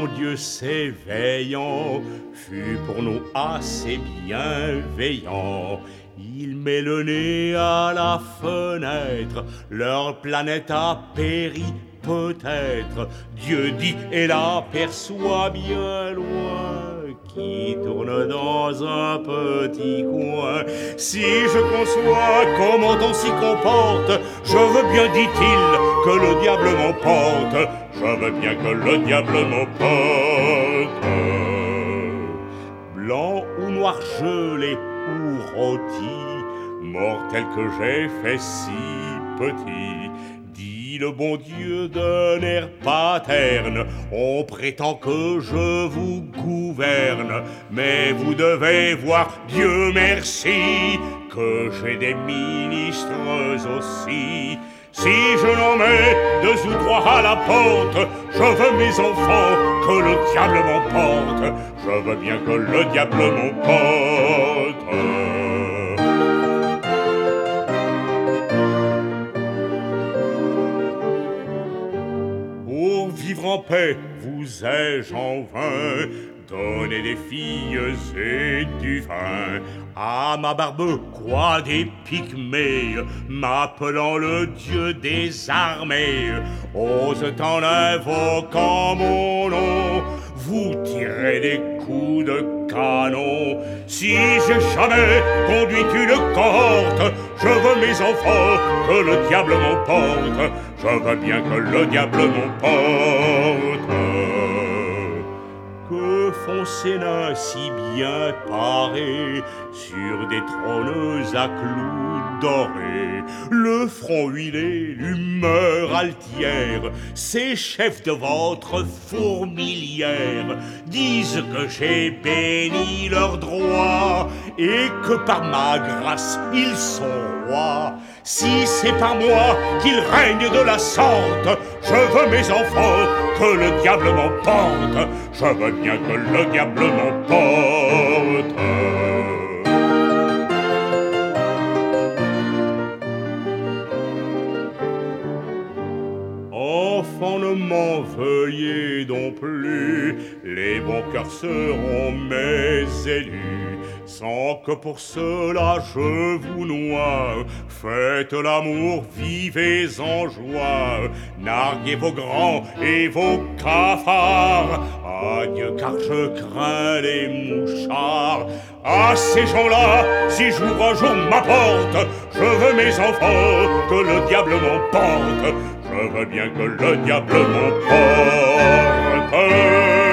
bon Dieu s'éveillant fut pour nous assez bienveillant. Il met le nez à la fenêtre, leur planète a péri peut-être. Dieu dit et l'aperçoit bien loin, qui tourne dans un petit coin. Si je conçois comment on s'y comporte, je veux bien, dit-il, que le diable m'emporte. Je veux bien que le diable m'emporte. Blanc ou noir gelé ou rôti, mortel que j'ai fait si petit, dit le bon Dieu d'un air paterne, on prétend que je vous gouverne, mais vous devez voir, Dieu merci, que j'ai des ministres aussi. Si je n'en mets 2 ou 3 à la porte, je veux mes enfants, que le diable m'emporte. Je veux bien que le diable m'emporte. Pour vivre en paix, vous ai-je en vain donné des filles et du vin à ma barbe, quoi des pygmées, m'appelant le dieu des armées, ose en invoquant mon nom, vous tirez des coups de canon. Si j'ai jamais conduit une cohorte, je veux mes enfants, que le diable m'emporte. Je veux bien que le diable m'emporte. Que font ces nains si bien parés sur des trônes à clous dorés, le front huilé, l'humeur altière, ces chefs de votre fourmilière disent que j'ai béni leurs droits et que par ma grâce ils sont rois. Si c'est par moi qu'ils règnent de la sorte, je veux mes enfants, que le diable m'emporte. Je veux bien que le diable m'emporte. Enfants, ne m'en veuillez donc plus, les bons cœurs seront mes élus, sans que pour cela je vous noie. Faites l'amour, vivez en joie, narguez vos grands et vos cafards. Adieu, car je crains les mouchards. À ces gens-là, si j'ouvre un jour ma porte, je veux mes enfants, que le diable m'emporte. Je veux bien que le diable m'emporte.